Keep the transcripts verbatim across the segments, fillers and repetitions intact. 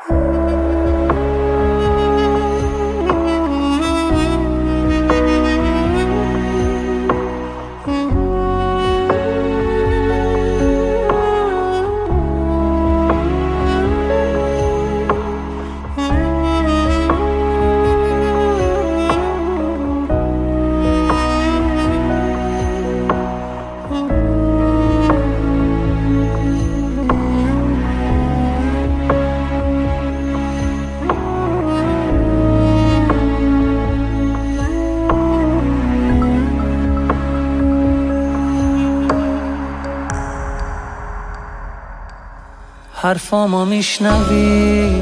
حرفامو میشنوی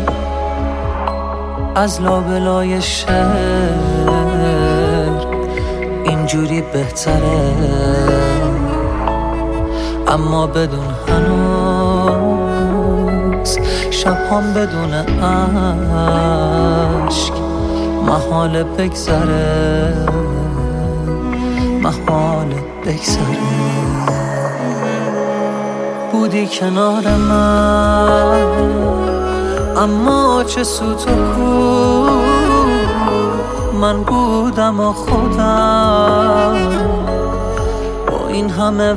از لابلای شهر، اینجوری بهتره، اما بدون هنوز شبهام بدون عشق محال بگذره، محال بگذره. بودی کنار من اما چه سوت و کو، من بودم و خودم با این همه،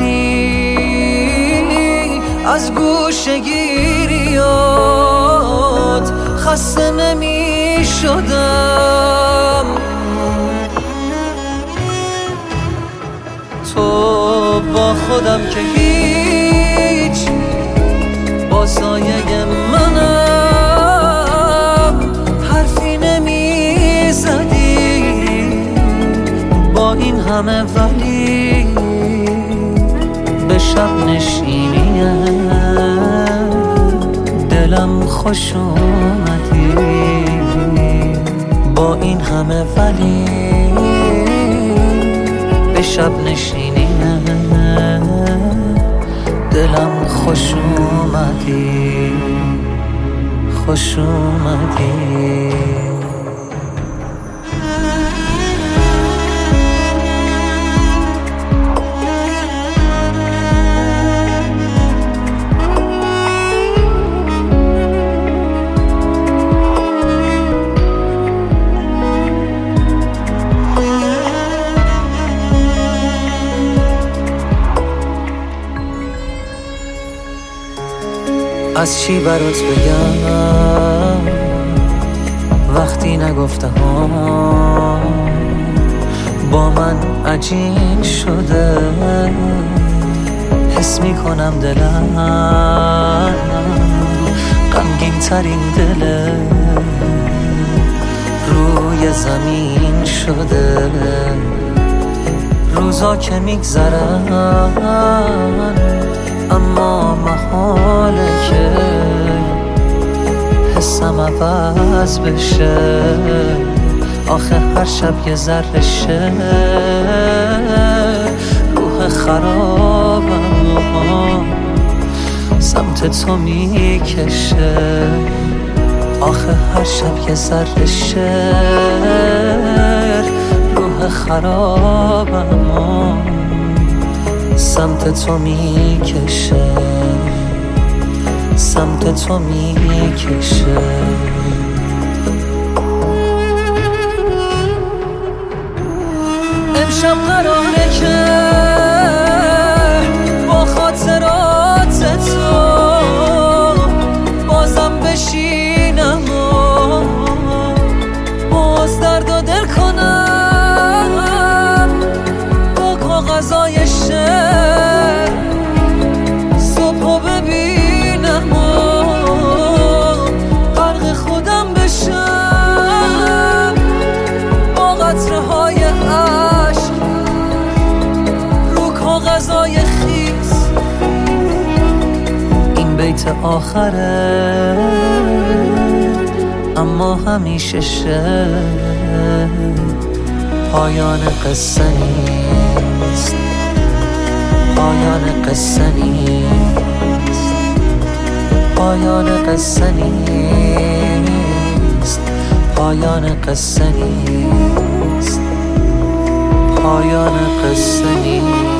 ولی از گوشه گیریات خسته نمی شدم. تو با خودم که هیچ، با سایه منم حرفی نمی زدی با این همه، ولی به شب نشینیه دلم خوش اومدی. با این همه ولی به شب نشینیه دلم خوش اومدی، خوش اومدی. از چی برات بگم وقتی نگفتم با من عجین شده، حس میکنم دلم غمگین ترین دل روی زمین شده. روزا که میگذرن اما محاله که حسم عوض بشه، آخه هر شب یه ذره شه روح خرابم سمت تو میکشه، آخه هر شب یه ذره شه روح خرابم سمت تو میکشه، سمت تو میکشه. امشب قراره که با خاطرات تو بازم بشینم و باز درد و دل کنم با کاغذای شعر، صبحو ببینم و غرق خودم بشم با قطره های عشق رو کاغذای خیس. این بیت آخره اما همیشه شه، پایان قصه نیست، پایان قصه نیست، پایان قصه نیست، پایان قصه نیست، پایان قصه نیست.